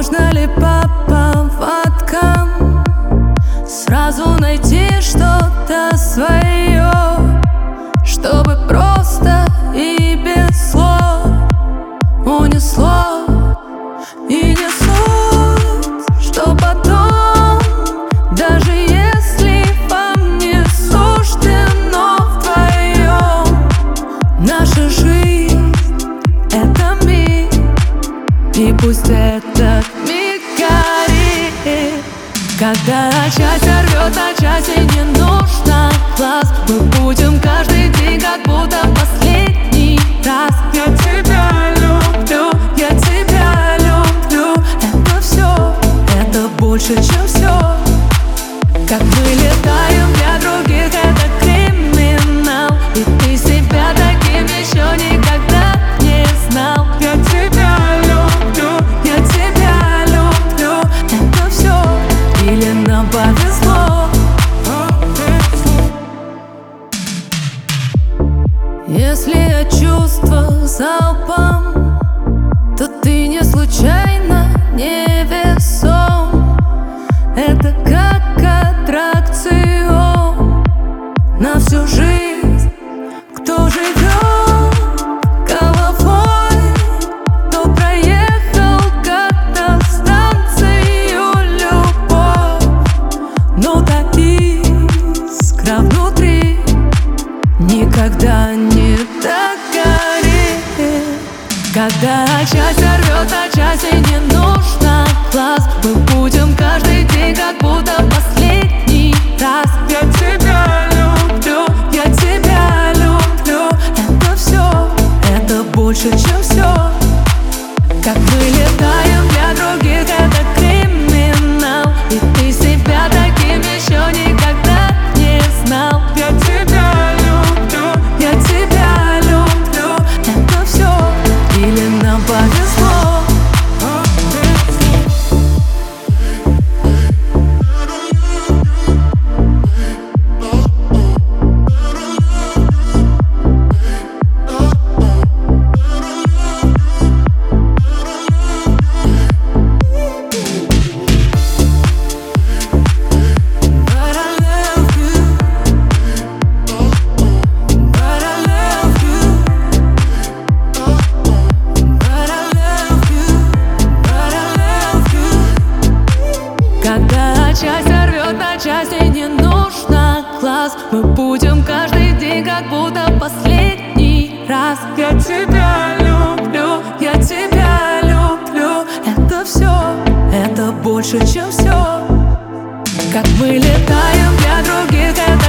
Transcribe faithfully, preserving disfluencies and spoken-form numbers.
Можно ли по поводкам сразу найти что-то свое, чтобы просто и без слов унесло? И не суть, что потом, даже если вам не суждено вдвоем, наша жизнь — это миг, и пусть этот миг горит. Когда часть рвет на части, не нужно глаз. Мы будем каждый день как будто последний раз. Я тебя люблю, я тебя люблю. Это все, это больше, чем все. Как мы летаем для других, это криминал. И ты себя таким еще никогда не знал. Я тебя люблю, я тебя люблю. Это все, или нам повезло? Если я чувствовал залпом, то ты не случайно не весом. Это как аттракцион на всю жизнь. Кто живет головой, кто проехал как-то станцию любовь. Но та искра внутри никогда не догорит. Когда часть рвет на части, не нужно глаз. Мы будем каждый день как будто последний раз. Я тебя люблю, я тебя люблю. Это все, это больше, чем все. Как мы летаем для других, это криминал. И ты себя таким еще никогда не знал. Я тебя люблю, я тебя люблю. Это все, или нам повезло? Когда часть рвет на части, не нужно глаз. Мы будем каждый день как будто последний раз. Я тебя люблю, я тебя люблю. Это все, это больше, чем все. Как мы летаем для других, это